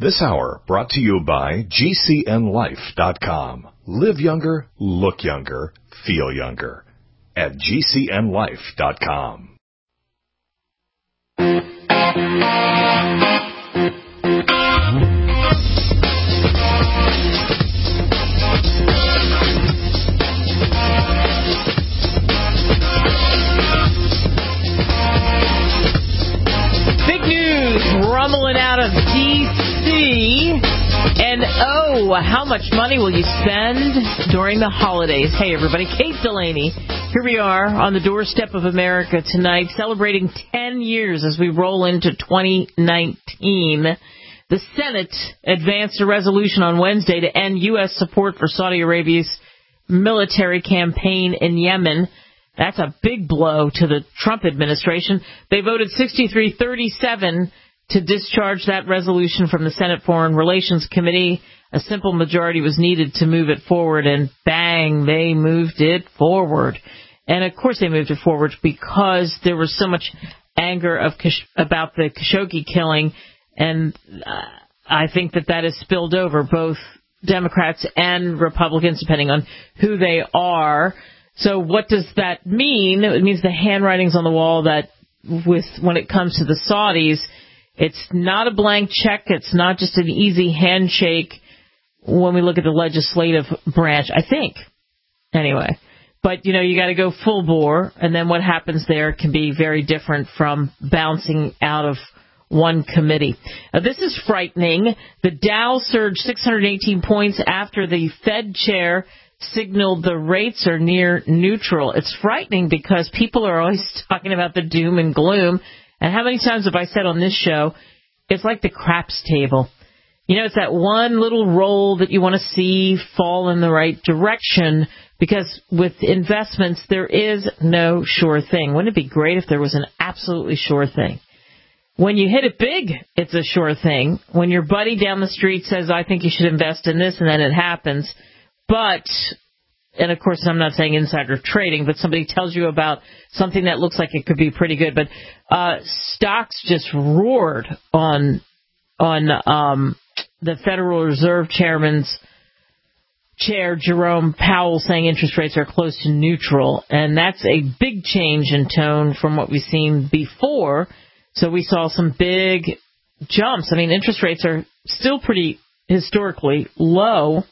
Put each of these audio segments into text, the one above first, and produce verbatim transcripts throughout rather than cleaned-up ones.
This hour brought to you by G C N life dot com. Live younger, look younger, feel younger at G C N life dot com. Big news rumbling out of D C And oh, how much money will you spend during the holidays? Hey, everybody, Kate Delaney. Here we are on the doorstep of America tonight, celebrating ten years as we roll into twenty nineteen. The Senate advanced a resolution on Wednesday to end U S support for Saudi Arabia's military campaign in Yemen. That's a big blow to the Trump administration. They voted sixty-three thirty-seven to discharge that resolution from the Senate Foreign Relations Committee. A simple majority was needed to move it forward, and bang, they moved it forward. And, of course, they moved it forward because there was so much anger of about the Khashoggi killing, and uh, I think that that has spilled over both Democrats and Republicans, depending on who they are. So what does that mean? It means the handwriting's on the wall that with when it comes to the Saudis, it's not a blank check. It's not just an easy handshake when we look at the legislative branch, I think. Anyway, but, you know, you got to go full bore, and then what happens there can be very different from bouncing out of one committee. Now, this is frightening. The Dow surged six hundred eighteen points after the Fed chair signaled the rates are near neutral. It's frightening because people are always talking about the doom and gloom. And how many times have I said on this show, it's like the craps table. You know, it's that one little roll that you want to see fall in the right direction, because with investments, there is no sure thing. Wouldn't it be great if there was an absolutely sure thing? When you hit it big, it's a sure thing. When your buddy down the street says, I think you should invest in this, and then it happens. But, and of course, I'm not saying insider trading, but somebody tells you about something that looks like it could be pretty good. But uh, stocks just roared on on um, the Federal Reserve Chairman's chair, Jerome Powell, saying interest rates are close to neutral. And that's a big change in tone from what we've seen before. So we saw some big jumps. I mean, interest rates are still pretty historically low,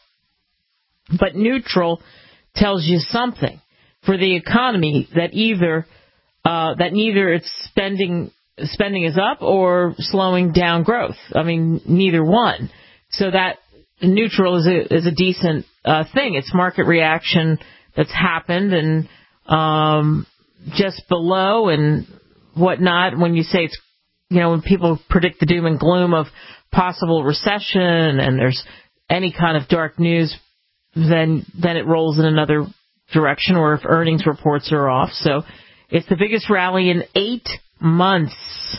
but neutral tells you something for the economy, that either uh, that neither its spending spending is up or slowing down growth. I mean, neither one. So that neutral is a is a decent uh, thing. It's market reaction that's happened, and um, just below and whatnot. When you say it's, you know, when people predict the doom and gloom of possible recession and there's any kind of dark news, then then it rolls in another direction, or if earnings reports are off. So it's the biggest rally in eight months.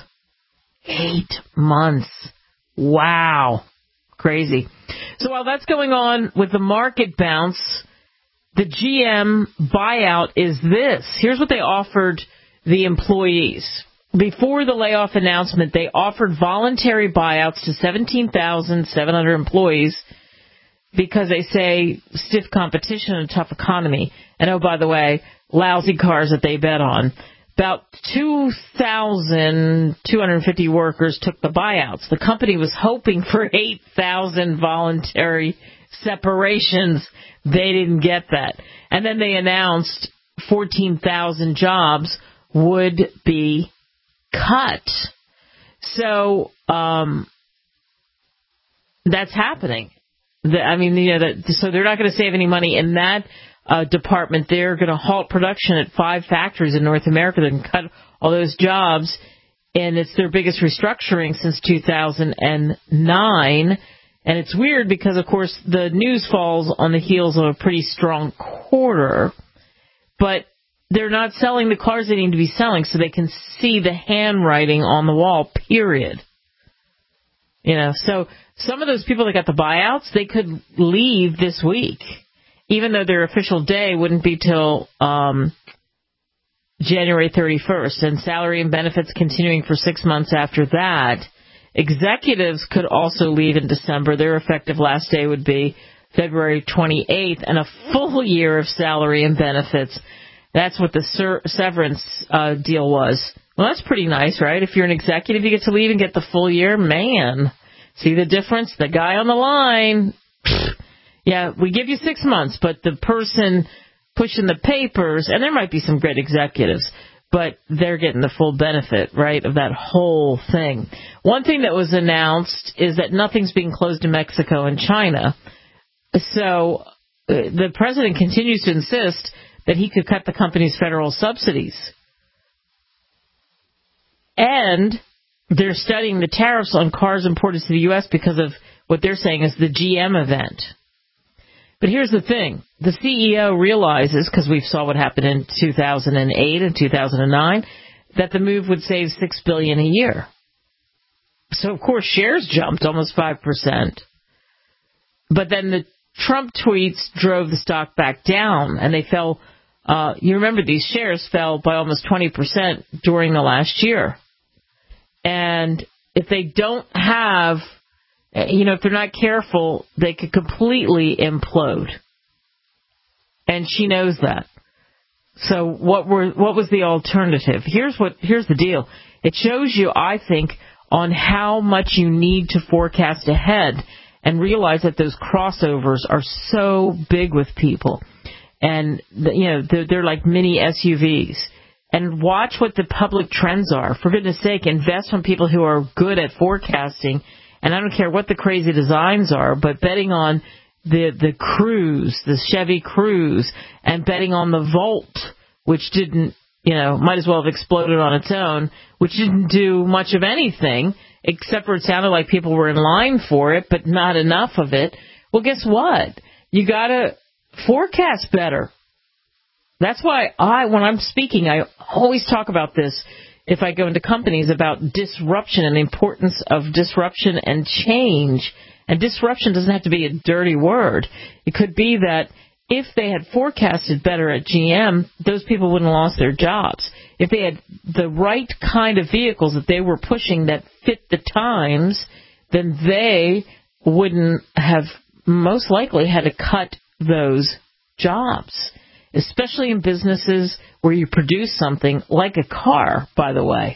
Eight months. Wow. Crazy. So while that's going on with the market bounce, the G M buyout is this. Here's what they offered the employees. Before the layoff announcement, they offered voluntary buyouts to seventeen thousand seven hundred employees, because they say stiff competition and a tough economy. And, oh, by the way, lousy cars that they bet on. About two thousand two hundred fifty workers took the buyouts. The company was hoping for eight thousand voluntary separations. They didn't get that. And then they announced fourteen thousand jobs would be cut. So um, that's happening. The, I mean, you know, that, so they're not going to save any money in that uh, department. They're going to halt production at five factories in North America and cut all those jobs, and it's their biggest restructuring since two thousand nine. And it's weird because, of course, the news falls on the heels of a pretty strong quarter, but they're not selling the cars they need to be selling, so they can see the handwriting on the wall, period. You know, so some of those people that got the buyouts, they could leave this week, even though their official day wouldn't be till um, January thirty-first, and salary and benefits continuing for six months after that. Executives could also leave in December. Their effective last day would be February twenty-eighth, and a full year of salary and benefits. That's what the ser- severance uh, deal was. Well, that's pretty nice, right? If you're an executive, you get to leave and get the full year. Man, see the difference? The guy on the line, yeah, we give you six months, but the person pushing the papers, and there might be some great executives, but they're getting the full benefit, right, of that whole thing. One thing that was announced is that nothing's being closed in Mexico and China. So uh, the president continues to insist that he could cut the company's federal subsidies. And they're studying the tariffs on cars imported to the U S because of what they're saying is the G M event. But here's the thing. The C E O realizes, because we saw what happened in two thousand eight and two thousand nine, that the move would save six billion dollars a year. So, of course, shares jumped almost five percent. But then the Trump tweets drove the stock back down, and they fell. Uh, you remember these shares fell by almost twenty percent during the last year. And if they don't have, you know, if they're not careful, they could completely implode. And she knows that. So what were what was the alternative? Here's what here's the deal. It shows you, I think, on how much you need to forecast ahead and realize that those crossovers are so big with people. And, you know, they're, they're like mini S U Vs. And watch what the public trends are. For goodness sake, invest on people who are good at forecasting. And I don't care what the crazy designs are, but betting on the the Cruze, the Chevy Cruze, and betting on the Volt, which didn't, you know, might as well have exploded on its own, which didn't do much of anything, except for it sounded like people were in line for it, but not enough of it. Well, guess what? You got to forecast better. That's why I, when I'm speaking, I always talk about this if I go into companies about disruption and the importance of disruption and change. And disruption doesn't have to be a dirty word. It could be that if they had forecasted better at G M, those people wouldn't have lost their jobs. If they had the right kind of vehicles that they were pushing that fit the times, then they wouldn't have most likely had to cut those jobs, especially in businesses where you produce something like a car, by the way.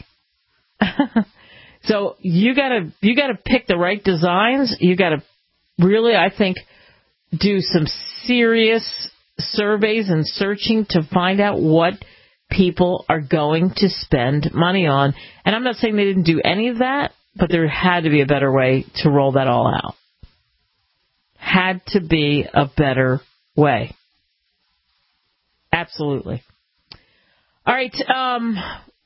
So you gotta you gotta pick the right designs. You gotta really, I think, do some serious surveys and searching to find out what people are going to spend money on. And I'm not saying they didn't do any of that, but there had to be a better way to roll that all out. Had to be a better way. Absolutely. All right. Um,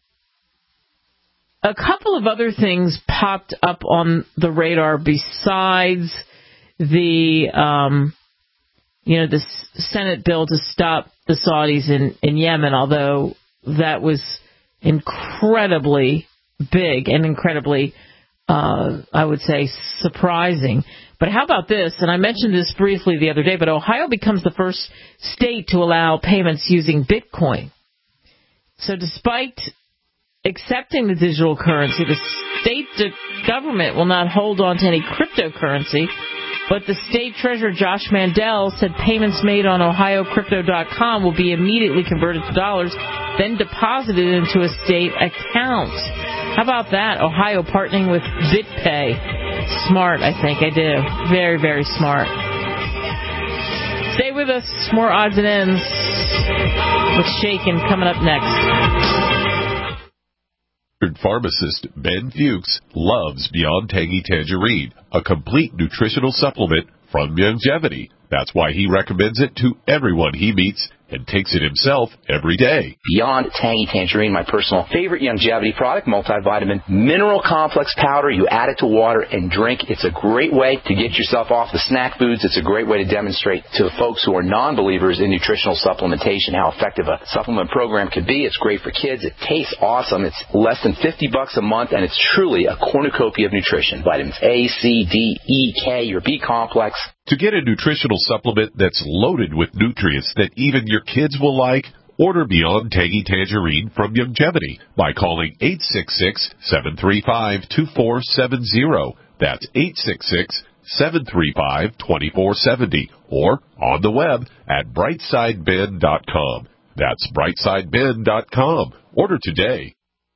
a couple of other things popped up on the radar besides the, um, you know, the Senate bill to stop the Saudis in, in Yemen, although that was incredibly big and incredibly, uh, I would say, surprising. But how about this? And I mentioned this briefly the other day, but Ohio becomes the first state to allow payments using Bitcoin. So despite accepting the digital currency, the state government will not hold on to any cryptocurrency. But the state treasurer, Josh Mandel, said payments made on ohio crypto dot com will be immediately converted to dollars, then deposited into a state account. How about that? Ohio partnering with BitPay. Smart, I think. I do. Very, very smart. Stay with us. More odds and ends with Shaken coming up next. Pharmacist Ben Fuchs loves Beyond Tangy Tangerine, a complete nutritional supplement from Longevity. That's why he recommends it to everyone he meets and takes it himself every day. Beyond Tangy Tangerine, my personal favorite Longevity product, multivitamin mineral complex powder. You add it to water and drink. It's a great way to get yourself off the snack foods. It's a great way to demonstrate to the folks who are non-believers in nutritional supplementation how effective a supplement program can be. It's great for kids. It tastes awesome. It's less than fifty bucks a month, and it's truly a cornucopia of nutrition. Vitamins A, C, D, E, K, your B complex. To get a nutritional supplement that's loaded with nutrients that even your kids will like, Order Beyond Tangy Tangerine from Youngevity by calling eight six six, seven three five, two four seven zero. That's eight six six, seven three five, two four seven zero. Or on the web at brightside bin dot com. That's brightside bin dot com. Order today.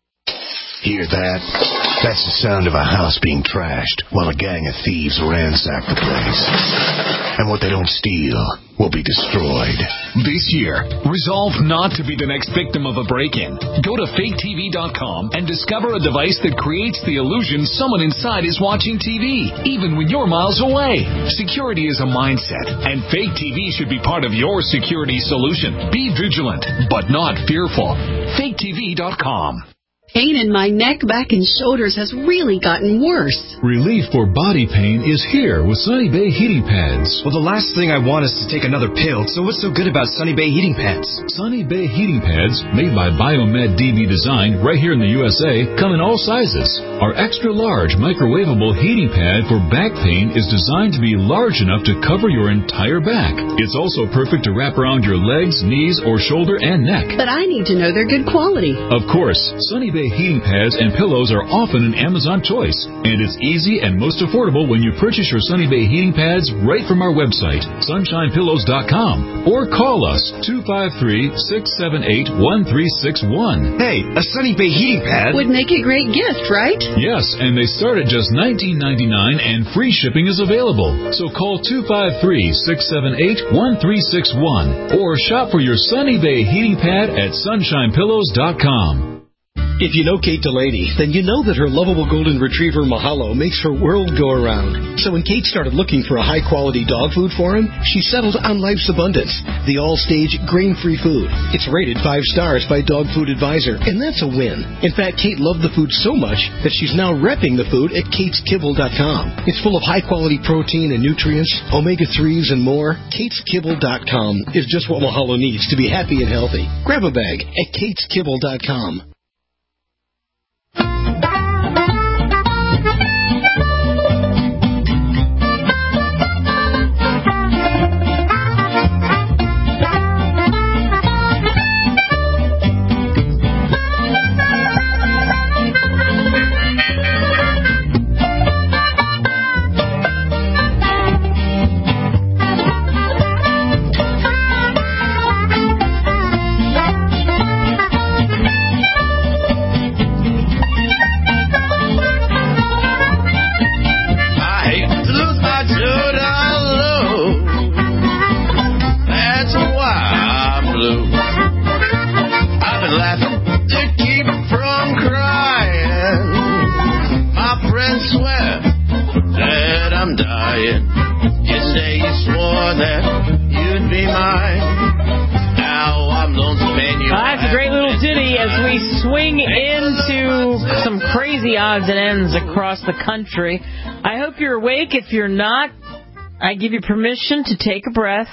Hear that? That's the sound of a house being trashed while a gang of thieves ransack the place. And what they don't steal will be destroyed. This year, resolve not to be the next victim of a break-in. Go to fake T V dot com and discover a device that creates the illusion someone inside is watching T V, even when you're miles away. Security is a mindset, and fake T V should be part of your security solution. Be vigilant, but not fearful. fake T V dot com. Pain in my neck, back, and shoulders has really gotten worse. Relief for body pain is here with Sunny Bay heating pads. Well, the last thing I want is to take another pill, so what's so good about Sunny Bay heating pads? Sunny Bay heating pads, made by Biomed D B Design right here in the U S A, come in all sizes. Our extra large microwavable heating pad for back pain is designed to be large enough to cover your entire back. It's also perfect to wrap around your legs, knees, or shoulder and neck. But I need to know they're good quality. Of course, Sunny Bay heating pads and pillows are often an Amazon choice, and it's easy and most affordable when you purchase your Sunny Bay heating pads right from our website, sunshine pillows dot com, or call us two five three, six seven eight, one three six one. Hey, a Sunny Bay heating pad would make a great gift, right? Yes, and they start at just nineteen ninety-nine dollars and free shipping is available. So call two five three, six seven eight, one three six one or shop for your Sunny Bay heating pad at sunshine pillows dot com. If you know Kate Delaney, then you know that her lovable golden retriever Mahalo makes her world go around. So when Kate started looking for a high-quality dog food for him, she settled on Life's Abundance, the all-stage grain-free food. It's rated five stars by Dog Food Advisor, and that's a win. In fact, Kate loved the food so much that she's now repping the food at kates kibble dot com. It's full of high-quality protein and nutrients, omega threes, and more. kates kibble dot com is just what Mahalo needs to be happy and healthy. Grab a bag at kates kibble dot com. Odds and ends across the country. I hope you're awake. If you're not, I give you permission to take a breath,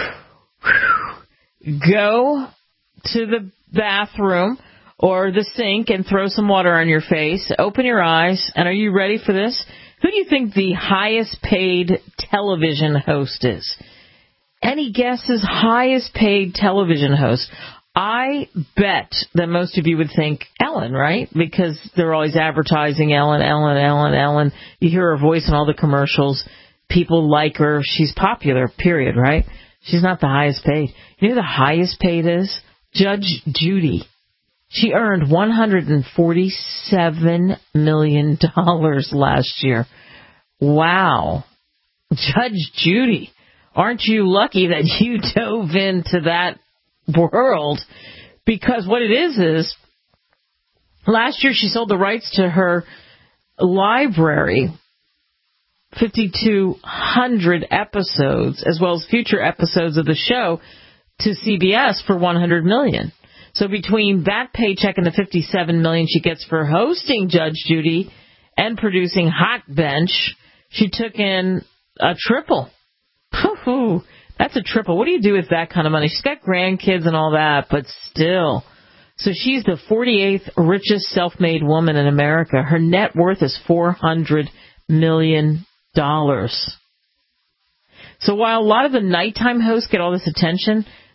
go to the bathroom or the sink and throw some water on your face. Open your eyes. And are you ready for this? Who do you think the highest paid television host is? Any guesses? Highest paid television host? I bet that most of you would think Ellen, right? Because they're always advertising Ellen, Ellen, Ellen, Ellen. You hear her voice in all the commercials. People like her. She's popular, period, right? She's not the highest paid. You know who the highest paid is? Judge Judy. She earned one hundred forty-seven million dollars last year. Wow. Judge Judy. Aren't you lucky that you dove into that world? Because what it is is last year she sold the rights to her library, fifty-two hundred episodes, as well as future episodes of the show, to C B S for one hundred million dollars. So between that paycheck and the fifty-seven million dollars she gets for hosting Judge Judy and producing Hot Bench, she took in a triple. Woo-hoo. That's a triple. What do you do with that kind of money? She's got grandkids and all that, but still. So she's the forty-eighth richest self-made woman in America. Her net worth is four hundred million dollars. So while a lot of the nighttime hosts get all this attention,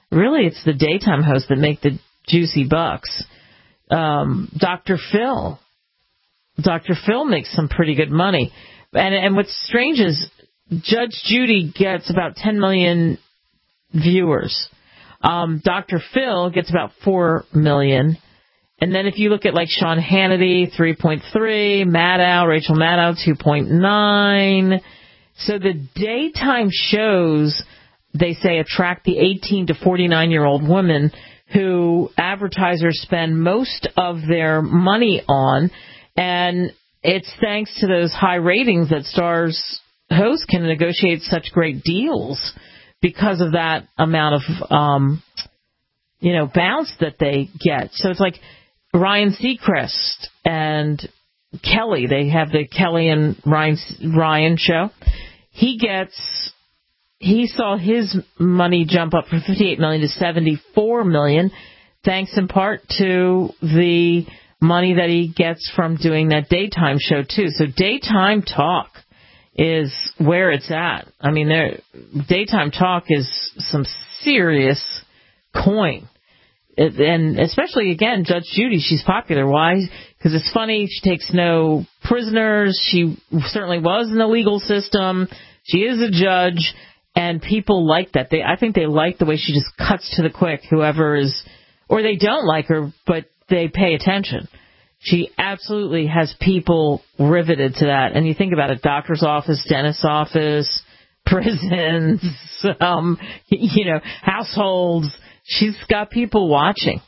really it's the daytime hosts that make the juicy bucks. Um, Doctor Phil. Doctor Phil makes some pretty good money. And, and what's strange is Judge Judy gets about ten million viewers. Um, Doctor Phil gets about four million. And then if you look at like Sean Hannity, three point three, Maddow, Rachel Maddow, two point nine. So the daytime shows, they say, attract the eighteen to forty-nine-year-old women who advertisers spend most of their money on. And it's thanks to those high ratings that Starz hosts can negotiate such great deals because of that amount of, um, you know, bounce that they get. So it's like Ryan Seacrest and Kelly. They have the Kelly and Ryan Ryan show. He gets, he saw his money jump up from fifty-eight million dollars to seventy-four million dollars, thanks in part to the money that he gets from doing that daytime show too. So daytime talk is where it's at. I mean, there, daytime talk is some serious coin. It, and especially, again, Judge Judy, she's popular. Why? Because it's funny. She takes no prisoners. She certainly was in the legal system. She is a judge, and people like that. They, I think they like the way she just cuts to the quick, whoever is, or they don't like her, but they pay attention. She absolutely has people riveted to that. And you think about it, doctor's office, dentist's office, prisons, um, you know, households. She's got people watching.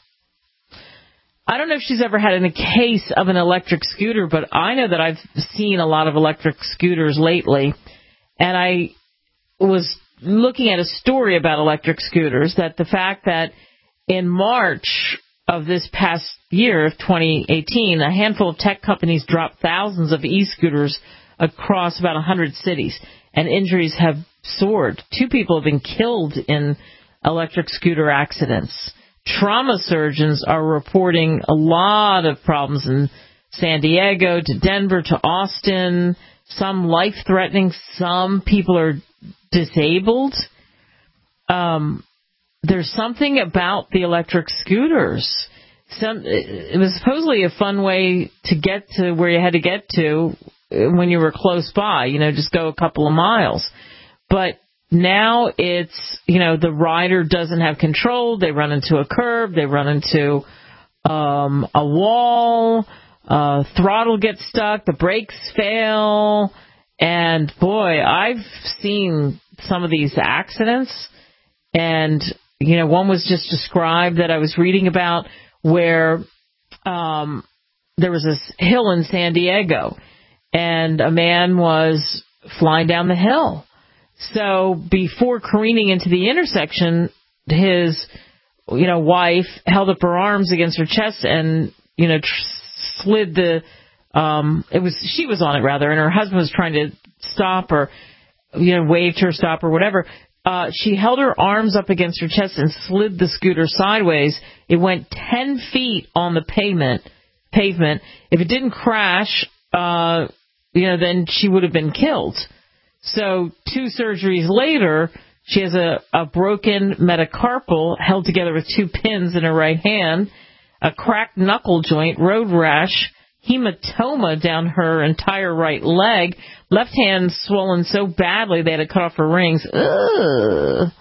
I don't know if she's ever had a case of an electric scooter, but I know that I've seen a lot of electric scooters lately. And I was looking at a story about electric scooters, that the fact that in March of this past year of twenty eighteen, a handful of tech companies dropped thousands of e-scooters across about one hundred cities, and injuries have soared. Two people have been killed in electric scooter accidents. Trauma surgeons are reporting a lot of problems in San Diego to Denver to Austin, some life-threatening, some people are disabled. Um, there's something about the electric scooters. Some, it was supposedly a fun way to get to where you had to get to when you were close by, you know, just go a couple of miles. But now it's, you know, the rider doesn't have control. They run into a curb. They run into um, a wall. Uh, throttle gets stuck. The brakes fail. And, boy, I've seen some of these accidents. And, you know, one was just described that I was reading about where um, there was this hill in San Diego, and a man was flying down the hill. So before careening into the intersection, his, you know, wife held up her arms against her chest and, you know, tr- slid the, um, it was, she was on it rather, and her husband was trying to stop her, you know, waved her stop or whatever. Uh, she held her arms up against her chest and slid the scooter sideways. It went ten feet on the pavement, pavement. If it didn't crash, uh, you know, then she would have been killed. So two surgeries later, she has a, a broken metacarpal held together with two pins in her right hand, a cracked knuckle joint, road rash, hematoma down her entire right leg, left hand swollen so badly they had to cut off her rings. Ugh.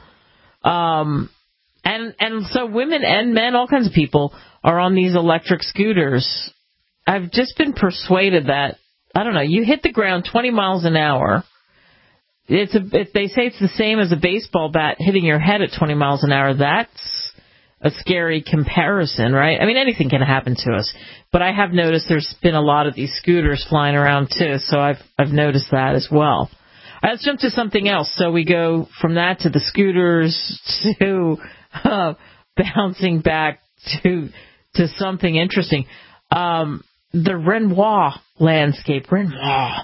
Um, and and so women and men, all kinds of people, are on these electric scooters. I've just been persuaded that, I don't know, you hit the ground twenty miles an hour. It's a, if they say it's the same as a baseball bat hitting your head at twenty miles an hour, that's a scary comparison, right? I mean, anything can happen to us. But I have noticed there's been a lot of these scooters flying around, too, so I've I've noticed that as well. All right, let's jump to something else. So we go from that to the scooters to uh, bouncing back to to something interesting. Um, the Renoir landscape, Renoir,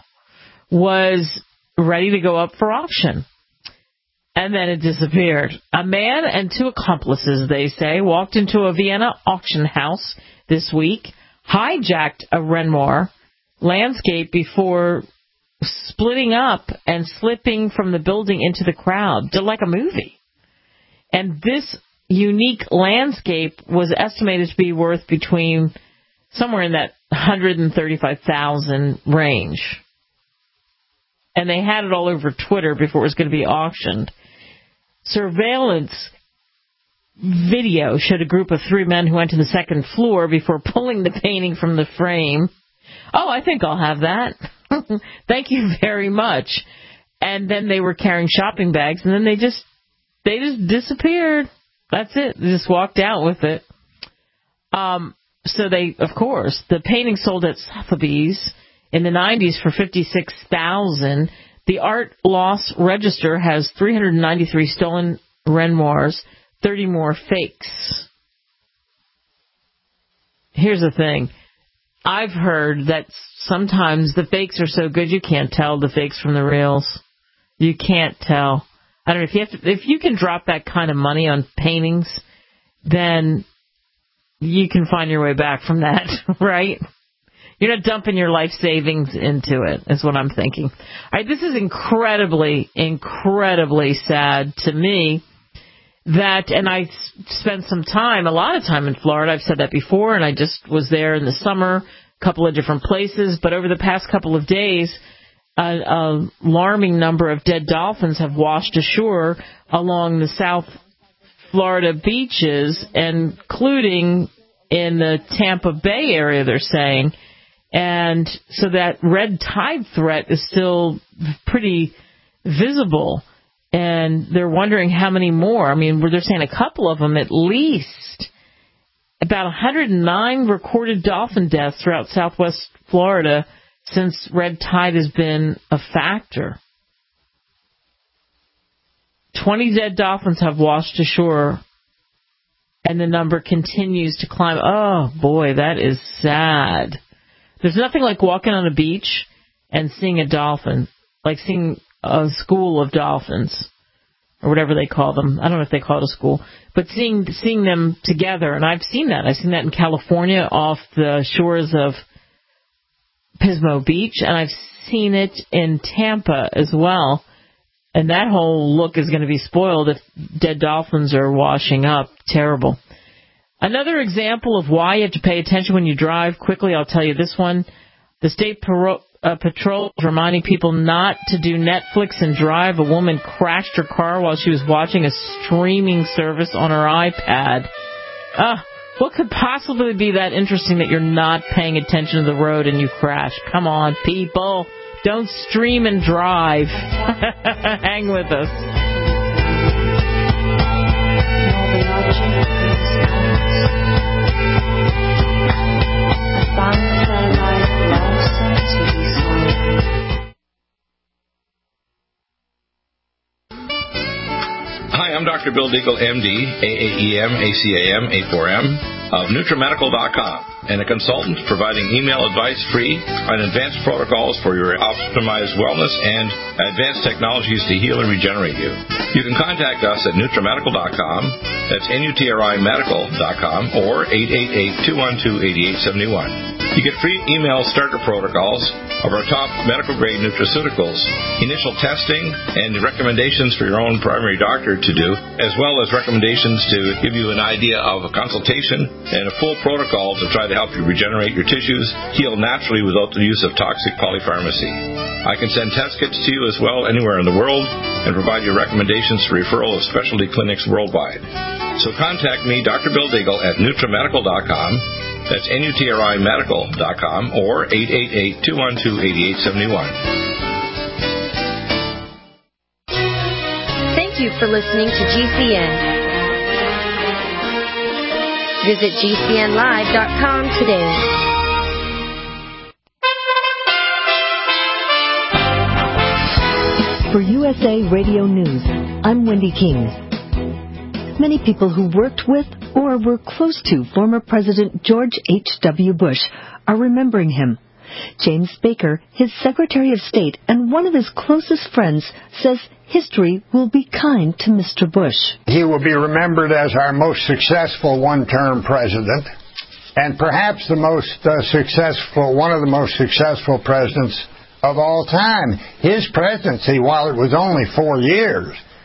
was ready to go up for auction. And then it disappeared. A man and two accomplices, they say, walked into a Vienna auction house this week, hijacked a Renoir landscape before splitting up and slipping from the building into the crowd, like a movie. And this unique landscape was estimated to be worth between somewhere in that one hundred thirty-five thousand range. And they had it all over Twitter before it was going to be auctioned. Surveillance video showed a group of three men who went to the second floor before pulling the painting from the frame. Oh, I think I'll have that. Thank you very much. And then they were carrying shopping bags, and then they just they just disappeared. That's it. They just walked out with it. Um, so they, of course, the painting sold at Sotheby's in the nineties for fifty-six thousand dollars. The Art Loss Register has three hundred ninety-three stolen Renoirs, thirty more fakes. Here's the thing. I've heard that sometimes the fakes are so good you can't tell the fakes from the reals. You can't tell. I don't know, if you have to, if you can drop that kind of money on paintings, then you can find your way back from that, right? You're not dumping your life savings into it, is what I'm thinking. All right, this is incredibly, incredibly sad to me that, and I spent some time, a lot of time in Florida. I've said that before, and I just was there in the summer, a couple of different places. But over the past couple of days, an alarming number of dead dolphins have washed ashore along the South Florida beaches, including in the Tampa Bay area, they're saying. And so that red tide threat is still pretty visible. And they're wondering how many more. I mean, they're saying a couple of them at least. About one hundred nine recorded dolphin deaths throughout southwest Florida since red tide has been a factor. twenty dead dolphins have washed ashore, and the number continues to climb. Oh, boy, that is sad. There's nothing like walking on a beach and seeing a dolphin, like seeing a school of dolphins, or whatever they call them. I don't know if they call it a school, but seeing seeing them together, and I've seen that. I've seen that in California off the shores of Pismo Beach, and I've seen it in Tampa as well. And that whole look is going to be spoiled if dead dolphins are washing up. Terrible. Another example of why you have to pay attention when you drive, quickly, I'll tell you this one. The State Paro- uh, Patrol is reminding people not to do Netflix and drive. A woman crashed her car while she was watching a streaming service on her iPad. Ah, what could possibly be that interesting that you're not paying attention to the road and you crash? Come on, people. Don't stream and drive. Hang with us. Hi, I'm Doctor Bill Deagle, M D, A A E M, A C A M, A four M, of Nutramedical dot com, and a consultant providing email advice free on advanced protocols for your optimized wellness and advanced technologies to heal and regenerate you. You can contact us at Nutramedical dot com, that's N U T R I medical dot com, or eight eight eight, two one two, eight eight seven one. You get free email starter protocols of our top medical-grade nutraceuticals, initial testing, and recommendations for your own primary doctor to do, as well as recommendations to give you an idea of a consultation and a full protocol to try to help you regenerate your tissues, heal naturally without the use of toxic polypharmacy. I can send test kits to you as well anywhere in the world and provide you recommendations for referral of specialty clinics worldwide. So contact me, Doctor Bill Deagle, at Nutramedical dot com. That's N U T R I medical dot com, or eight eight eight, two one two, eight eight seven one. Thank you for listening to G C N. Visit G C N live dot com today. For U S A Radio News, I'm Wendy King. Many people who worked with or were close to former President George H W. Bush are remembering him. James Baker, his Secretary of State and one of his closest friends, says history will be kind to Mister Bush. He will be remembered as our most successful one-term president, and perhaps the most uh, successful, one of the most successful presidents of all time. His presidency, while it was only four years,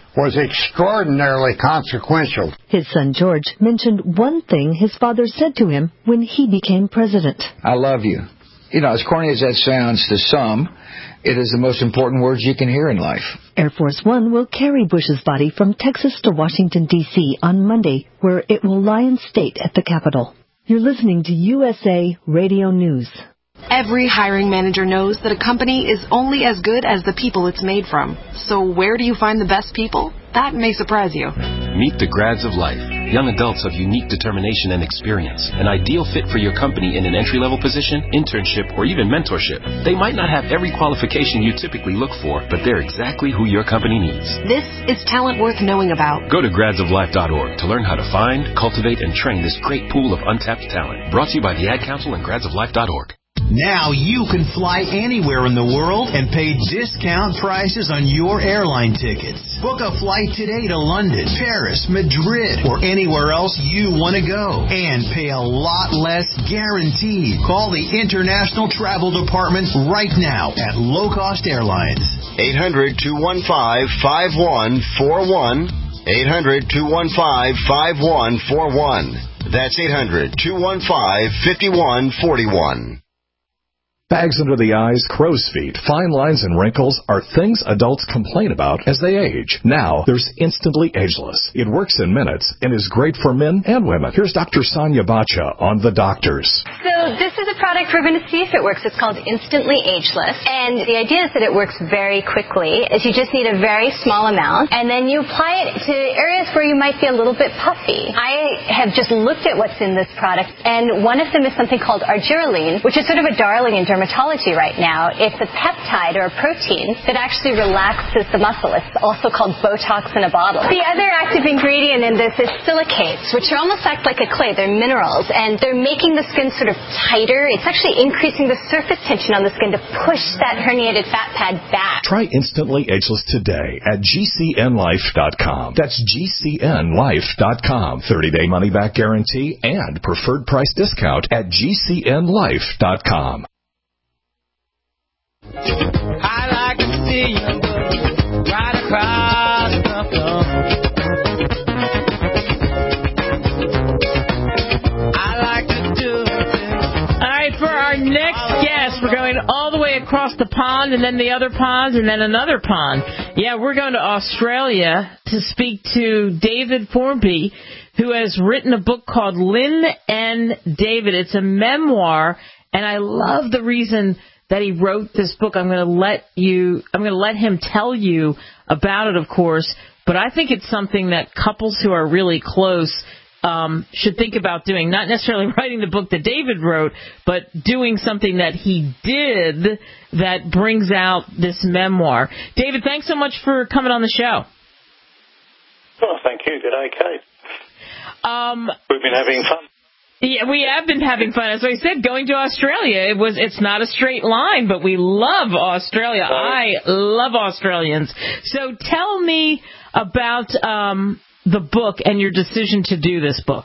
was extraordinarily consequential. His son George mentioned one thing his father said to him when he became president. I love you. You know, as corny as that sounds to some, it is the most important words you can hear in life. Air Force One will carry Bush's body from Texas to Washington, D C on Monday, where it will lie in state at the Capitol. You're listening to U S A Radio News. Every hiring manager knows that a company is only as good as the people it's made from. So where do you find the best people? That may surprise you. Meet the grads of life. Young adults of unique determination and experience. An ideal fit for your company in an entry-level position, internship, or even mentorship. They might not have every qualification you typically look for, but they're exactly who your company needs. This is talent worth knowing about. Go to grads of life dot org to learn how to find, cultivate, and train this great pool of untapped talent. Brought to you by the Ad Council and grads of life dot org. Now you can fly anywhere in the world and pay discount prices on your airline tickets. Book a flight today to London, Paris, Madrid, or anywhere else you want to go. And pay a lot less guaranteed. Call the International Travel Department right now at Low Cost Airlines. eight hundred, two one five, five one four one. eight hundred, two one five, five one four one. That's eight hundred, two one five, five one four one. Bags under the eyes, crow's feet, fine lines, and wrinkles are things adults complain about as they age. Now, there's Instantly Ageless. It works in minutes and is great for men and women. Here's Doctor Sonia Bacha on The Doctors. So this is a product we're going to see if it works. It's called Instantly Ageless. And the idea is that it works very quickly. Is you just need a very small amount, and then you apply it to areas where you might be a little bit puffy. I have just looked at what's in this product, and one of them is something called argireline, which is sort of a darling in dermatology right now. It's a peptide or a protein that actually relaxes the muscle. It's also called Botox in a bottle. The other active ingredient in this is silicates, which are almost act like a clay. They're minerals, and they're making the skin sort of tighter. It's actually increasing the surface tension on the skin to push that herniated fat pad back. Try Instantly Ageless today at G C N life dot com. That's G C N life dot com. thirty-day money-back guarantee and preferred price discount at G C N life dot com. I like to see you right across the floor. I like to do it. All right, for our next guest, we're going all the way across the pond and then the other pond and then another pond. Yeah, we're going to Australia to speak to David Formby, who has written a book called Lynn and David. It's a memoir, and I love the reason that he wrote this book. I'm going to let you, I'm going to let him tell you about it, of course, but I think it's something that couples who are really close um, should think about doing. Not necessarily writing the book that David wrote, but doing something that he did that brings out this memoir. David, thanks so much for coming on the show. Oh, thank you. Good day, Kate. Um, We've been having fun. Yeah, we have been having fun. As I said, going to Australia, it was, it's not a straight line, but we love Australia. Oh. I love Australians. So tell me about um, the book and your decision to do this book.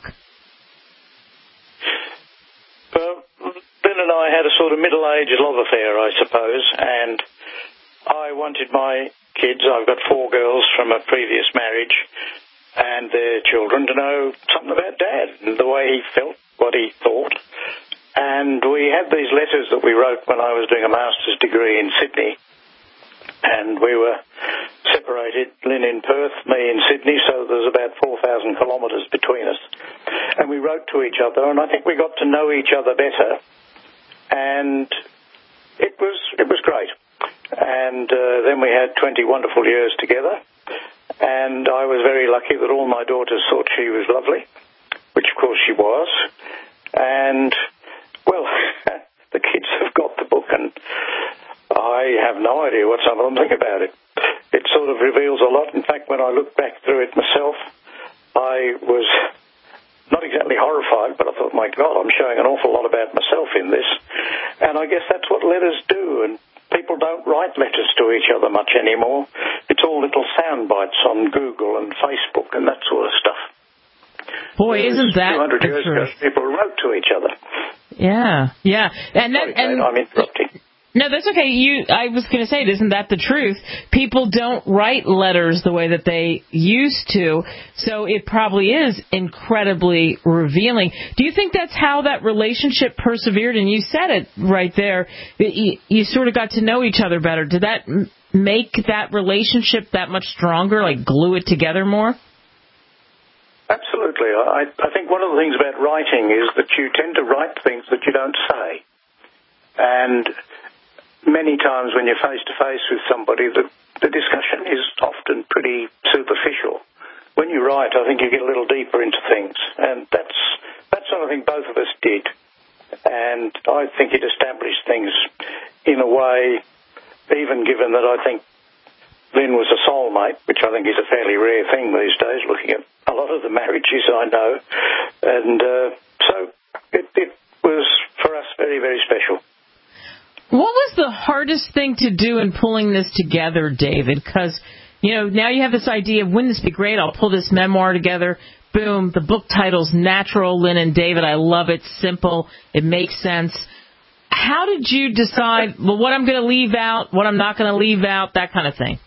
Well, Ben and I had a sort of middle-aged love affair, I suppose, and I wanted my kids, I've got four girls from a previous marriage, and their children to know something about Dad and the way he felt, what he thought. And we had these letters that we wrote when I was doing a master's degree in Sydney. And we were separated, Lynn in Perth, me in Sydney, so there was about four thousand kilometres between us. And we wrote to each other, and I think we got to know each other better. And it was it was great. And uh, then we had twenty wonderful years together. And I was very lucky that all my daughters thought she was lovely, which of course she was. And, well, the kids have got the book, and I have no idea what some of them think about it. It sort of reveals a lot. In fact, when I look back through it myself, I was not exactly horrified, but I thought, my God, I'm showing an awful lot about myself in this. And I guess that's what letters do, and people don't write letters to each other much anymore. It's all little sound bites on Google and Facebook and that sort of stuff. Boy, isn't that two hundred years ago, people wrote to each other. Yeah, yeah. And that, Sorry, and I'm interrupting. No, that's okay. You, I was going to say, isn't that the truth? People don't write letters the way that they used to, so it probably is incredibly revealing. Do you think that's how that relationship persevered? And you said it right there. You, you sort of got to know each other better. Did that m- make that relationship that much stronger, like glue it together more? Absolutely. I, I think one of the things about writing is that you tend to write things that you don't say. And many times when you're face-to-face with somebody, the, the discussion is often pretty superficial. When you write, I think you get a little deeper into things, and that's that's what I think both of us did. And I think it established things in a way, even given that I think Lynn was a soulmate, which I think is a fairly rare thing these days, looking at a lot of the marriages I know. And uh, so it, it was, for us, very, very special. What was the hardest thing to do in pulling this together, David? Because, you know, now you have this idea of, wouldn't this be great? I'll pull this memoir together. Boom. The book title's Natural, Lynn and David. I love it. Simple. It makes sense. How did you decide, well, what I'm going to leave out, what I'm not going to leave out, that kind of thing?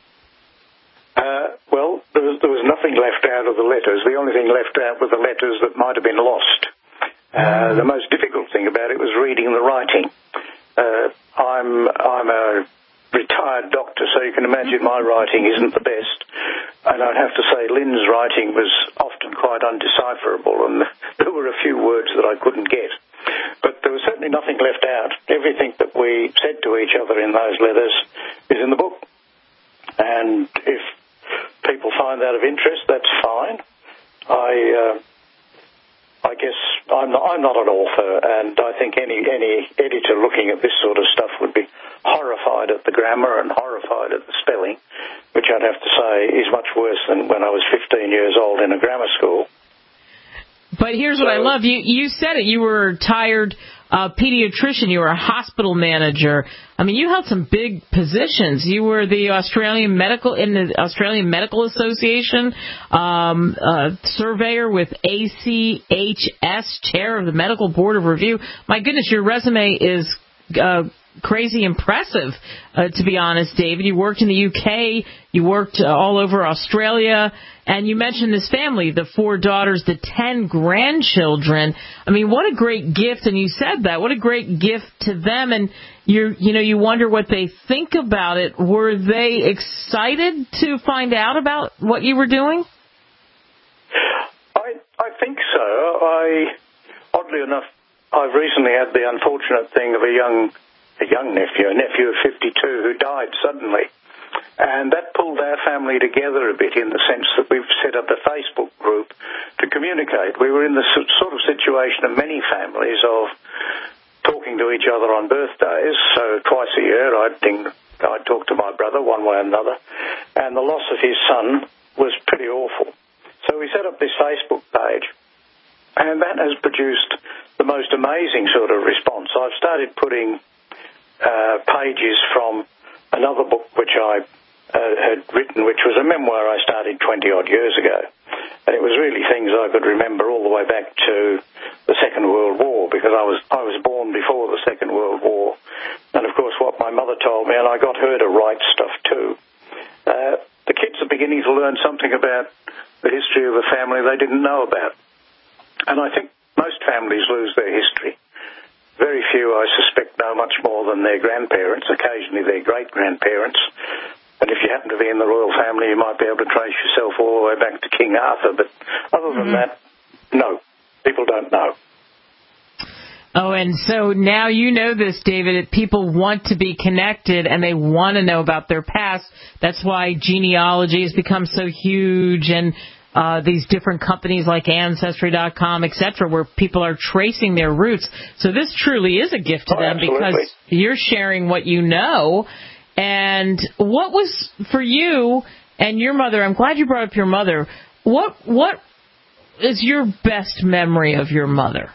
Uh, well, there was, there was nothing left out of the letters. The only thing left out were the letters that might have been lost. Uh, the most difficult thing about it was reading the writing. Uh, I'm I'm a retired doctor, so you can imagine my writing isn't the best. And I'd have to say Lynn's writing was often quite undecipherable, and there were a few words that I couldn't get. But there was certainly nothing left out. Everything that we said to each other in those letters is in the book. And if people find that of interest, that's fine. I... Uh, I guess I'm not, I'm not an author, and I think any any editor looking at this sort of stuff would be horrified at the grammar and horrified at the spelling, which I'd have to say is much worse than when I was fifteen years old in a grammar school. But here's what I love. You you said it. You were a retired uh, pediatrician. You were a hospital manager. I mean, you held some big positions. You were the Australian Medical in the Australian Medical Association, um, uh, surveyor with A C H S, chair of the Medical Board of Review. My goodness, your resume is uh, crazy impressive, uh, to be honest, David. You worked in the U K. You worked uh, all over Australia. And you mentioned this family, the four daughters, the ten grandchildren. I mean, what a great gift. And you said that. What a great gift to them. And, you you know, you wonder what they think about it. Were they excited to find out about what you were doing? I I think so. I, oddly enough, I've recently had the unfortunate thing of a young a young nephew, a nephew of fifty-two, who died suddenly. And that pulled our family together a bit in the sense that we've set up a Facebook group to communicate. We were in the sort of situation of many families of talking to each other on birthdays. So twice a year I'd, ding, I'd talk to my brother one way or another. And the loss of his son was pretty awful. So we set up this Facebook page. And that has produced the most amazing sort of response. I've started putting uh, pages from another book which I uh, had written, which was a memoir I started twenty-odd years ago. And it was really things I could remember all the way back to the Second World War, because I was I was born before the Second World War. And, of course, what my mother told me, and I got her to write stuff too. Uh, the kids are beginning to learn something about the history of a family they didn't know about. And I think most families lose their history. Very few, I suspect, know much more than their grandparents, occasionally their great-grandparents. And if you happen to be in the royal family, you might be able to trace yourself all the way back to King Arthur. But other than mm-hmm. that, no, people don't know. Oh, and so now you know this, David, that people want to be connected and they want to know about their past. That's why genealogy has become so huge, and Uh, these different companies like Ancestry dot com, et cetera, where people are tracing their roots. So this truly is a gift to oh, them absolutely. because you're sharing what you know. And what was, for you and your mother, I'm glad you brought up your mother, what what is your best memory of your mother?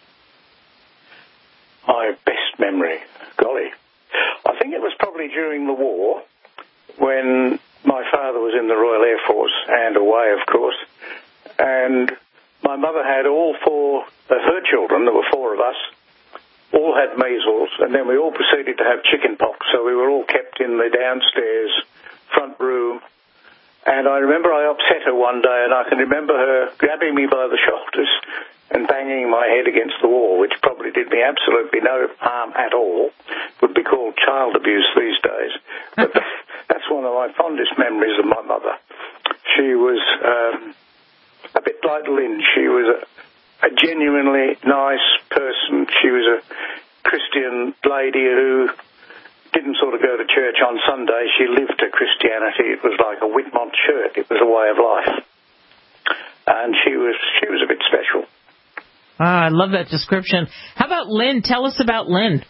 My best memory? Golly. I think it was probably during the war when my father was in the Royal Air Force and away, of course, and my mother had all four of her children, there were four of us, all had measles, and then we all proceeded to have chicken pox, so we were all kept in the downstairs front room. And I remember I upset her one day, and I can remember her grabbing me by the shoulders and banging my head against the wall, which probably did me absolutely no harm at all. Would be called child abuse these days. But that's one of my fondest memories of my mother. She was um, a bit like Lynn. She was a, a genuinely nice person. She was a Christian lady who didn't sort of go to church on Sunday. She lived her Christianity. It was like a Whitmont shirt. It was a way of life. And she was she was a bit special. Ah, I love that description. How about Lynn? Tell us about Lynn.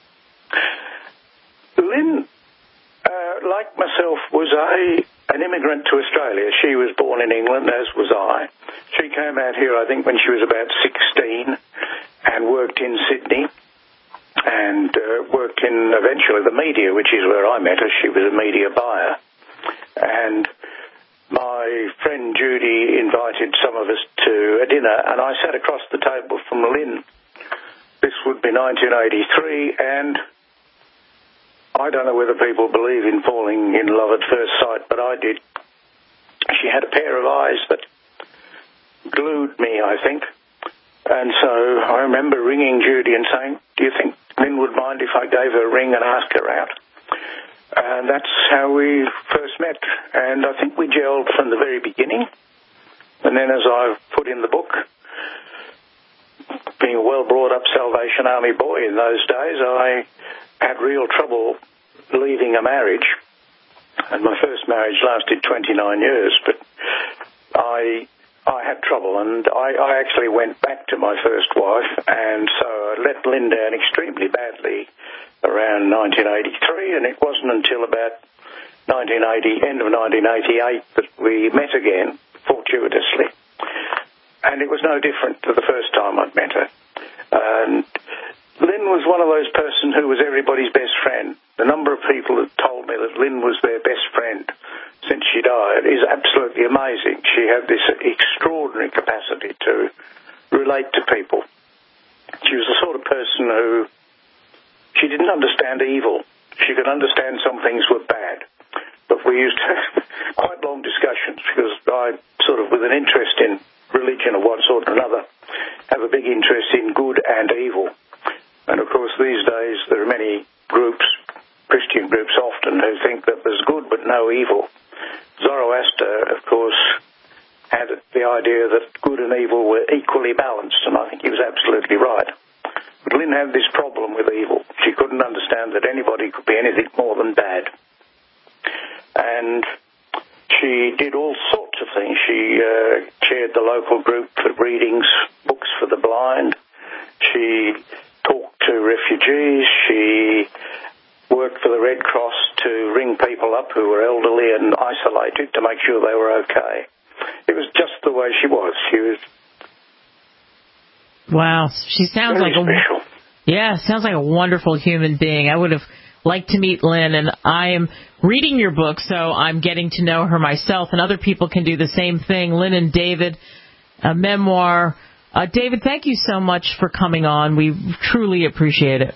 Lynn, uh, like myself, was a an immigrant to Australia. She was born in England, as was I. She came out here, I think, when she was about sixteen and worked in Sydney and uh, worked in, eventually, the media, which is where I met her. She was a media buyer. And my friend Judy invited some of us to a dinner, and I sat across the table from Lynn. This would be nineteen eighty-three, and I don't know whether people believe in falling in love at first sight, but I did. She had a pair of eyes that glued me, I think. And so I remember ringing Judy and saying, do you think Lynn would mind if I gave her a ring and asked her out? And that's how we first met. And I think we gelled from the very beginning. And then, as I've put in the book, being a well-brought-up Salvation Army boy in those days, I had real trouble leaving a marriage. And my first marriage lasted twenty-nine years, but I I had trouble, and I, I actually went back to my first wife, and so I let Lynn down extremely badly around nineteen eighty-three, and it wasn't until about nineteen eighty, end of nineteen eighty-eight, that we met again, fortuitously. And it was no different to the first time I'd met her. And Lynn was one of those persons who was everybody's best friend. The number of people that told me that Lynn was their best friend since she died is absolutely amazing. She had this extraordinary capacity to relate to people. She was the sort of person who, she didn't understand evil. She could understand some things were bad. But we used to have quite long discussions, because I sort of, with an interest in religion of one sort or another, have a big interest in good and evil. And of course these days there are many groups, Christian groups often, who think that there's good but no evil. Zoroaster, of course, had the idea that good and evil were equally balanced, and I think he was absolutely right. But Lynn had this problem with evil. She couldn't understand that anybody could be anything more than bad. And she did all sorts of things. She uh, chaired the local group for readings, books for the blind. She talked to refugees. She worked for the Red Cross to ring people up who were elderly and isolated to make sure they were okay. It was just the way she was. She was... Wow, she sounds like a... special. Yeah, sounds like a wonderful human being. I would have liked to meet Lynn, and I am reading your book, so I'm getting to know her myself, and other people can do the same thing. Lynn and David, a memoir. Uh, David, thank you so much for coming on. We truly appreciate it.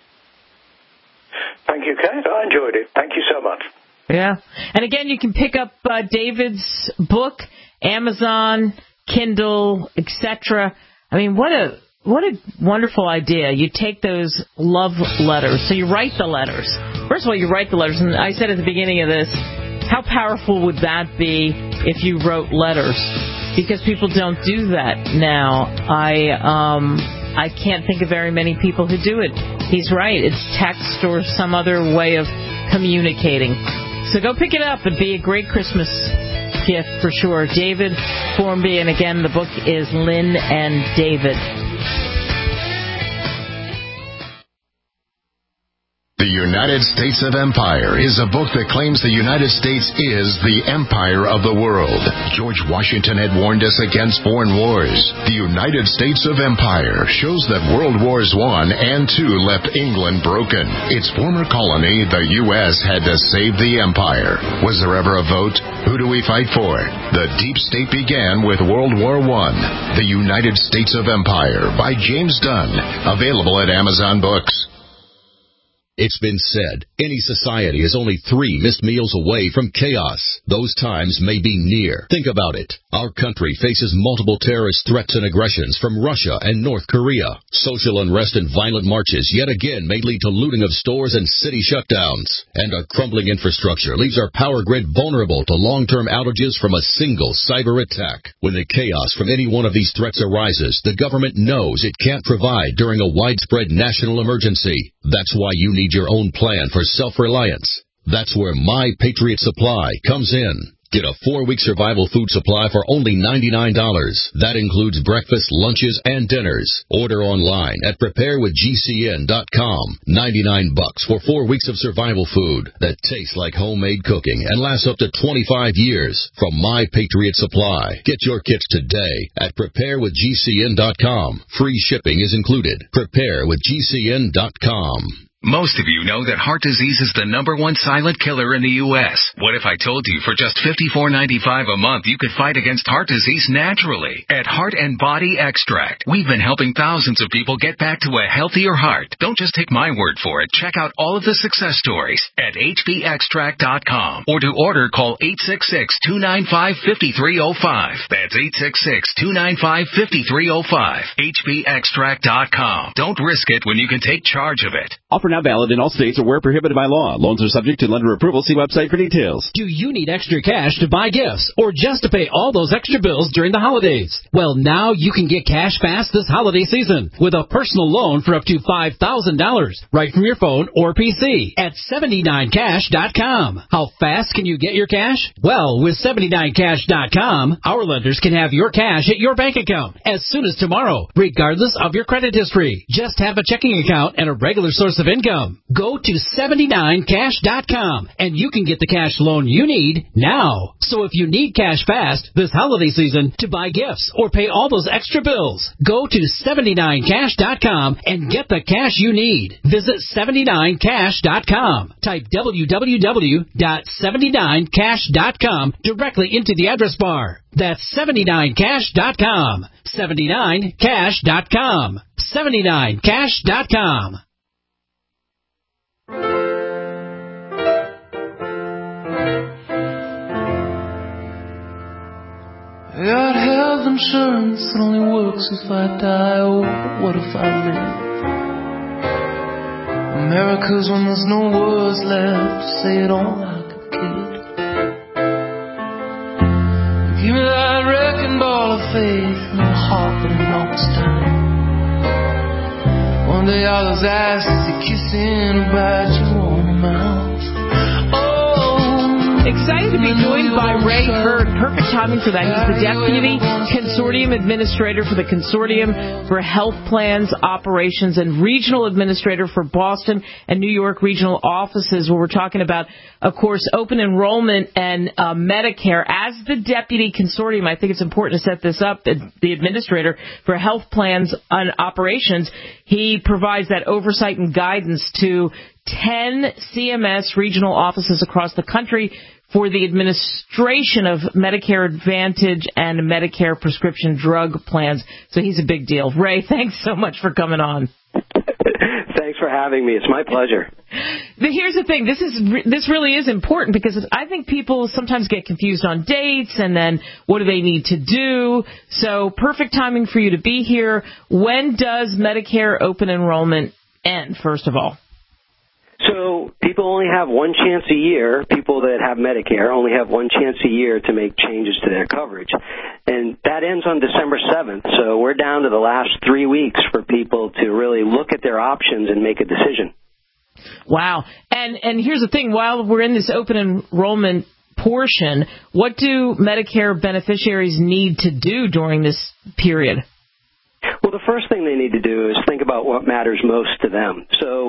Thank you, Kate. I enjoyed it. Thank you so much. Yeah. And again, you can pick up uh, David's book, Amazon, Kindle, et cetera. I mean, what a what a wonderful idea. You take those love letters. So you write the letters. First of all, you write the letters. And I said at the beginning of this, how powerful would that be if you wrote letters? Because people don't do that now. I um, I can't think of very many people who do it. He's right. It's text or some other way of communicating. So go pick it up. It'd be a great Christmas gift for sure. David Formby, and again, the book is Lynn and David. The United States of Empire is a book that claims the United States is the empire of the world. George Washington had warned us against foreign wars. The United States of Empire shows that World Wars One and Two left England broken. Its former colony, the U S, had to save the empire. Was there ever a vote? Who do we fight for? The Deep State began with World War One. The United States of Empire by James Dunn. Available at Amazon Books. It's been said, any society is only three missed meals away from chaos. Those times may be near. Think about it. Our country faces multiple terrorist threats and aggressions from Russia and North Korea. Social unrest and violent marches yet again may lead to looting of stores and city shutdowns. And a crumbling infrastructure leaves our power grid vulnerable to long-term outages from a single cyber attack. When the chaos from any one of these threats arises, the government knows it can't provide during a widespread national emergency. That's why you need your own plan for self-reliance. That's where My Patriot Supply comes in. Get a four-week survival food supply for only ninety-nine dollars. That includes breakfast, lunches, and dinners. Order online at prepare with G C N dot com. ninety-nine bucks for four weeks of survival food that tastes like homemade cooking and lasts up to twenty-five years from My Patriot Supply. Get your kits today at prepare with G C N dot com. Free shipping is included. prepare with G C N dot com. Most of you know that heart disease is the number one silent killer in the U S. What if I told you for just fifty-four ninety-five a month you could fight against heart disease naturally? At Heart and Body Extract, we've been helping thousands of people get back to a healthier heart. Don't just take my word for it. Check out all of the success stories at H B extract dot com. Or to order, call eight six six, two nine five, five three zero five. That's eight six six, two nine five, five three zero five. H B extract dot com. Don't risk it when you can take charge of it. Offer now valid in all states or where prohibited by law. Loans are subject to lender approval. See website for details. Do you need extra cash to buy gifts or just to pay all those extra bills during the holidays? Well, now you can get cash fast this holiday season with a personal loan for up to five thousand dollars right from your phone or P C at seventy-nine cash dot com. How fast can you get your cash? Well, with seventy-nine cash dot com, our lenders can have your cash at your bank account as soon as tomorrow, regardless of your credit history. Just have a checking account and a regular source of income. Go to seventy-nine cash dot com and you can get the cash loan you need now. So if you need cash fast this holiday season to buy gifts or pay all those extra bills, go to seventy-nine cash dot com and get the cash you need. Visit seventy-nine cash dot com. Type w w w dot seventy-nine cash dot com directly into the address bar. That's seventy-nine cash dot com. seventy-nine cash dot com. seventy-nine cash dot com. I got health insurance that only works if I die. Oh, what if I live? America's when there's no words left to say it all like a kid. Give me that wrecking ball of faith and a heart that knocks down. One day all those asses are kissing about you on the mouth. Excited to be joined by Ray Hurd. Perfect timing for that. He's the Deputy Consortium Administrator for the Consortium for Health Plans, Operations, and Regional Administrator for Boston and New York regional offices, where we're talking about, of course, open enrollment and uh, Medicare. As the Deputy Consortium, I think it's important to set this up, the Administrator for Health Plans and Operations, he provides that oversight and guidance to ten C M S regional offices across the country for the administration of Medicare Advantage and Medicare prescription drug plans. So he's a big deal. Ray, thanks so much for coming on. Thanks for having me. It's my pleasure. But here's the thing. This is this really is important because I think people sometimes get confused on dates and then what do they need to do. So perfect timing for you to be here. When does Medicare open enrollment end, first of all? So people only have one chance a year. People that have Medicare only have one chance a year to make changes to their coverage. And that ends on December seventh. So we're down to the last three weeks for people to really look at their options and make a decision. Wow. And and here's the thing. While we're in this open enrollment portion, what do Medicare beneficiaries need to do during this period? Well, the first thing they need to do is think about what matters most to them. So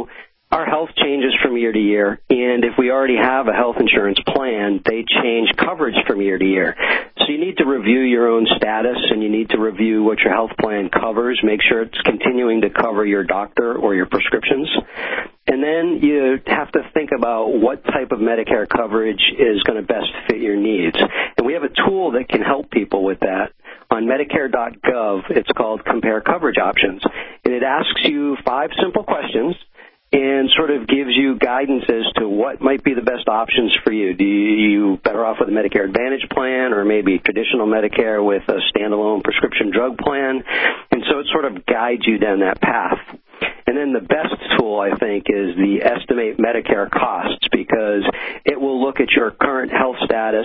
our health changes from year to year, and if we already have a health insurance plan, they change coverage from year to year. So you need to review your own status, and you need to review what your health plan covers, make sure it's continuing to cover your doctor or your prescriptions. And then you have to think about what type of Medicare coverage is going to best fit your needs. And we have a tool that can help people with that. On Medicare dot gov, it's called Compare Coverage Options. And it asks you five simple questions and sort of gives you guidance as to what might be the best options for you. Do you better off with a Medicare Advantage plan or maybe traditional Medicare with a standalone prescription drug plan? And so it sort of guides you down that path. And then the best tool, I think, is the Estimate Medicare Costs, because it will look at your current health status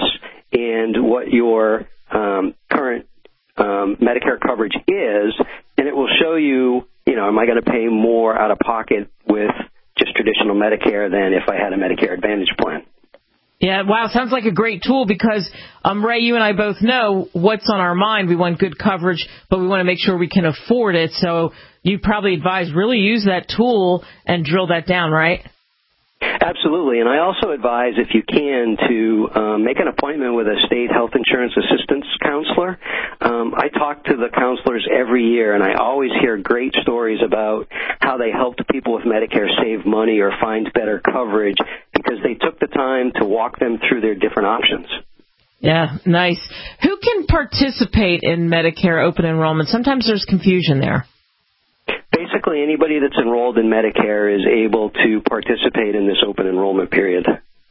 and what your um, current um, Medicare coverage is, and it will show you, you know, am I going to pay more out of pocket with just traditional Medicare than if I had a Medicare Advantage plan? Yeah, wow, sounds like a great tool because, um, Ray, you and I both know what's on our mind. We want good coverage, but we want to make sure we can afford it. So you probably advise really use that tool and drill that down, right? Absolutely, and I also advise, if you can, to um, make an appointment with a state health insurance assistance counselor. Um, I talk to the counselors every year, and I always hear great stories about how they helped people with Medicare save money or find better coverage because they took the time to walk them through their different options. Yeah, nice. Who can participate in Medicare open enrollment? Sometimes there's confusion there. Basically, anybody that's enrolled in Medicare is able to participate in this open enrollment period.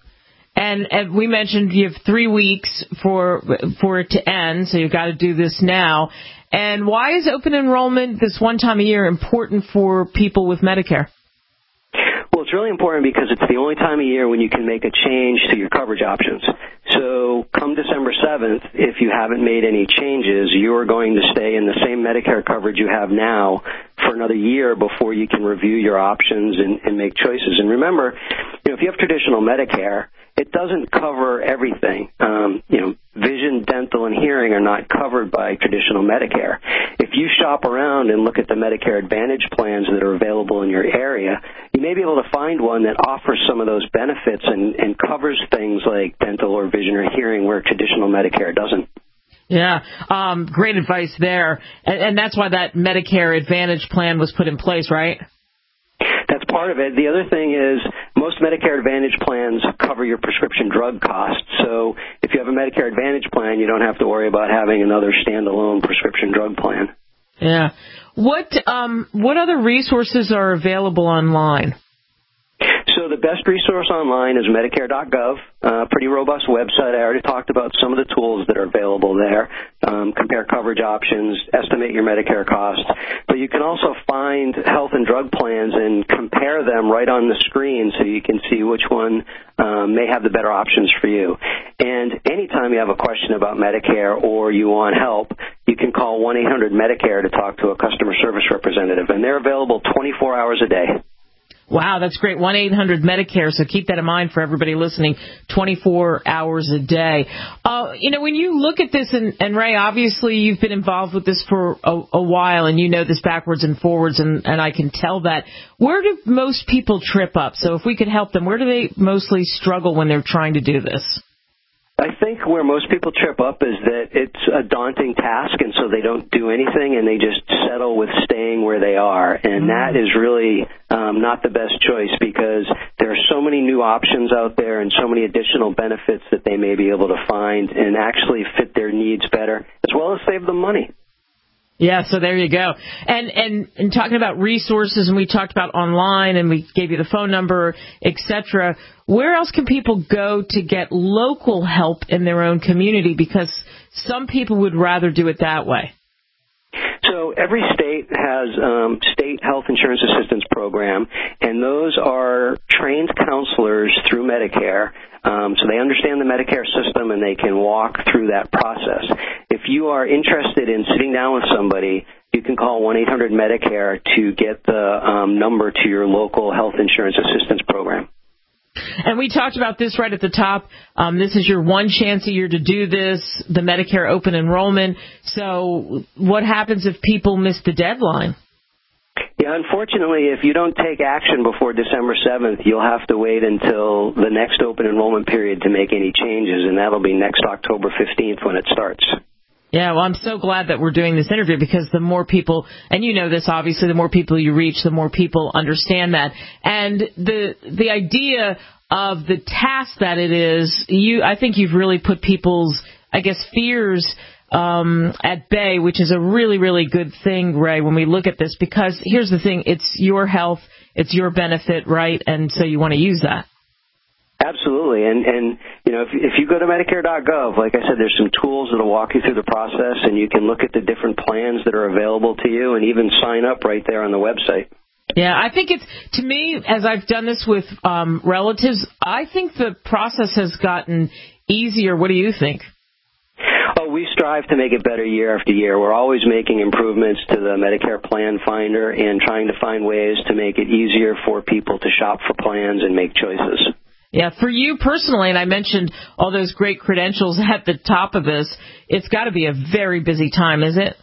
And, and we mentioned you have three weeks for for it to end, so you've got to do this now. And why is open enrollment this one time a year important for people with Medicare? Well, it's really important because it's the only time of year when you can make a change to your coverage options. So come December seventh, if you haven't made any changes, you're going to stay in the same Medicare coverage you have now for another year before you can review your options and, and make choices. And remember, you know, if you have traditional Medicare, it doesn't cover everything. Um, you know, vision, dental, and hearing are not covered by traditional Medicare. If you shop around and look at the Medicare Advantage plans that are available in your area, you may be able to find one that offers some of those benefits and, and covers things like dental or vision or hearing where traditional Medicare doesn't. Yeah, um, great advice there. And, and that's why that Medicare Advantage plan was put in place, right? That's part of it. The other thing is most Medicare Advantage plans cover your prescription drug costs. So if you have a Medicare Advantage plan, you don't have to worry about having another standalone prescription drug plan. Yeah. What um, what other resources are available online? So the best resource online is Medicare dot gov, a pretty robust website. I already talked about some of the tools that are available there. Um, compare coverage options, estimate your Medicare costs. But you can also find health and drug plans and compare them right on the screen so you can see which one um, may have the better options for you. And anytime you have a question about Medicare or you want help, you can call one eight hundred Medicare to talk to a customer service representative. And they're available twenty-four hours a day. Wow, that's great. one eight hundred Medicare, so keep that in mind for everybody listening, twenty-four hours a day. Uh, you know, when you look at this, and, and Ray, obviously you've been involved with this for a, a while, and you know this backwards and forwards, and, and I can tell that. Where do most people trip up? So if we could help them, where do they mostly struggle when they're trying to do this? I think where most people trip up is that it's a daunting task, and so they don't do anything, and they just settle with staying where they are. And that is really um, not the best choice because there are so many new options out there and so many additional benefits that they may be able to find and actually fit their needs better, as well as save them money. Yeah, so there you go. And, and and talking about resources, and we talked about online, and we gave you the phone number, et cetera. Where else can people go to get local help in their own community? Because some people would rather do it that way. So every state has um, state health insurance assistance program, and those are trained counselors through Medicare. Um, so they understand the Medicare system, and they can walk through that process. If you are interested in sitting down with somebody, you can call one eight hundred Medicare to get the um, number to your local health insurance assistance program. And we talked about this right at the top. Um, this is your one chance a year to do this, the Medicare open enrollment. So what happens if people miss the deadline? Yeah, unfortunately, if you don't take action before December seventh, you'll have to wait until the next open enrollment period to make any changes, and that'll be next October fifteenth when it starts. Yeah, well, I'm so glad that we're doing this interview because the more people, and you know this obviously, the more people you reach, the more people understand that. And the the idea of the task that it is, you I think you've really put people's, I guess, fears Um, at bay, which is a really, really good thing, Ray, when we look at this, because here's the thing, it's your health, it's your benefit, right? And so you want to use that. Absolutely. And, and you know, if, if you go to Medicare dot gov, like I said, there's some tools that will walk you through the process, and you can look at the different plans that are available to you and even sign up right there on the website. Yeah, I think it's, to me, as I've done this with um, relatives, I think the process has gotten easier. What do you think? Oh, we strive to make it better year after year. We're always making improvements to the Medicare Plan Finder and trying to find ways to make it easier for people to shop for plans and make choices. Yeah, for you personally, and I mentioned all those great credentials at the top of this, it's got to be a very busy time, is it?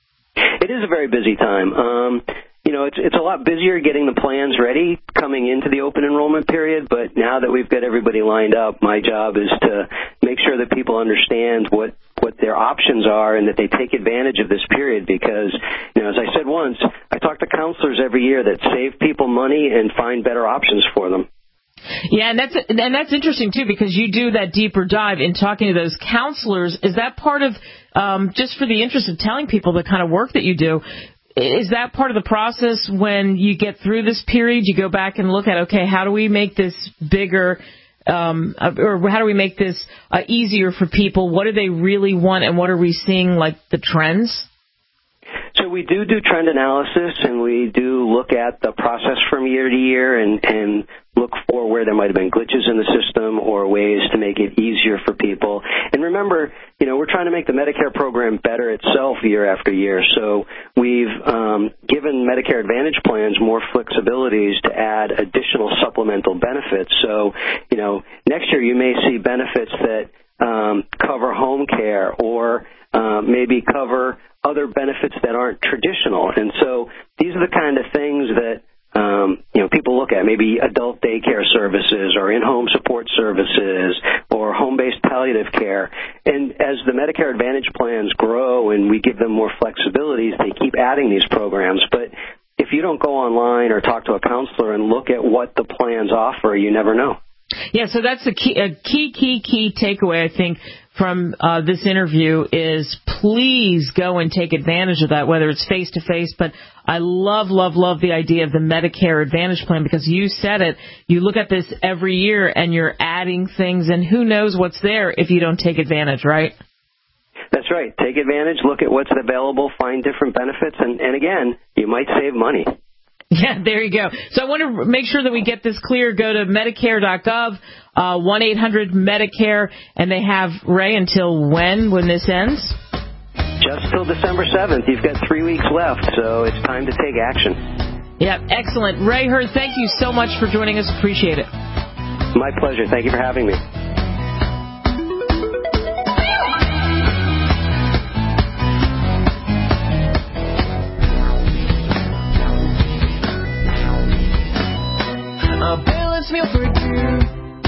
It is a very busy time. Um, you know, it's it's a lot busier getting the plans ready coming into the open enrollment period, but now that we've got everybody lined up, my job is to make sure that people understand what, what their options are and that they take advantage of this period because, you know, as I said once, I talk to counselors every year that save people money and find better options for them. Yeah, and that's and that's interesting, too, because you do that deeper dive in talking to those counselors. Is that part of, um, just for the interest of telling people the kind of work that you do, is that part of the process when you get through this period, you go back and look at, okay, how do we make this bigger, um, or how do we make this uh, easier for people? What do they really want, and what are we seeing, like, the trends? So we do do trend analysis, and we do look at the process from year to year and, and look for where there might have been glitches in the system or ways to make it easier for people. And remember, you know, we're trying to make the Medicare program better itself year after year. So we've um, given Medicare Advantage plans more flexibilities to add additional supplemental benefits. So, you know, next year you may see benefits that um, cover home care or uh, maybe cover other benefits that aren't traditional. And so these are the kind of things that, um, you know, people look at, maybe adult daycare services or in-home support services or home-based palliative care. And as the Medicare Advantage plans grow and we give them more flexibilities, they keep adding these programs. But if you don't go online or talk to a counselor and look at what the plans offer, you never know. Yeah, so that's a key, a key, key, key takeaway, I think, from uh, this interview is please go and take advantage of that, whether it's face-to-face. But I love, love, love the idea of the Medicare Advantage plan because you said it. You look at this every year and you're adding things, and who knows what's there if you don't take advantage, right? That's right. Take advantage, look at what's available, find different benefits, and, and again, you might save money. Yeah, there you go. So I want to make sure that we get this clear. Go to Medicare dot gov, uh, one eight hundred Medicare, and they have, Ray, until when, when this ends? Just till December seventh. You've got three weeks left, so it's time to take action. Yeah, excellent. Ray Hurd, thank you so much for joining us. Appreciate it. My pleasure. Thank you for having me. A balanced meal for you.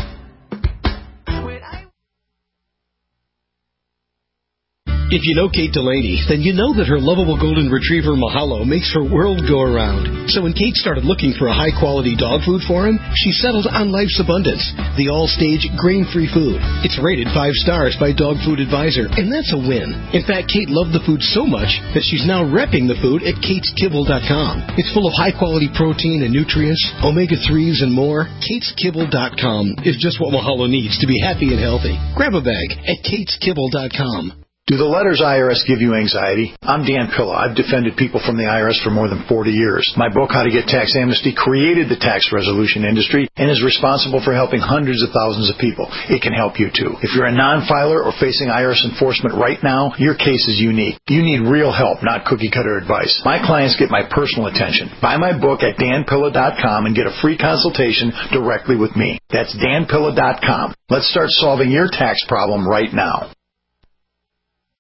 If you know Kate Delaney, then you know that her lovable golden retriever Mahalo makes her world go around. So when Kate started looking for a high-quality dog food for him, she settled on Life's Abundance, the all-stage grain-free food. It's rated five stars by Dog Food Advisor, and that's a win. In fact, Kate loved the food so much that she's now repping the food at kates kibble dot com. It's full of high-quality protein and nutrients, omega threes, and more. kates kibble dot com is just what Mahalo needs to be happy and healthy. Grab a bag at kates kibble dot com. Do the letters I R S give you anxiety? I'm Dan Pilla. I've defended people from the I R S for more than forty years. My book, How to Get Tax Amnesty, created the tax resolution industry and is responsible for helping hundreds of thousands of people. It can help you, too. If you're a non-filer or facing I R S enforcement right now, your case is unique. You need real help, not cookie-cutter advice. My clients get my personal attention. Buy my book at dan pilla dot com and get a free consultation directly with me. That's dan pilla dot com. Let's start solving your tax problem right now.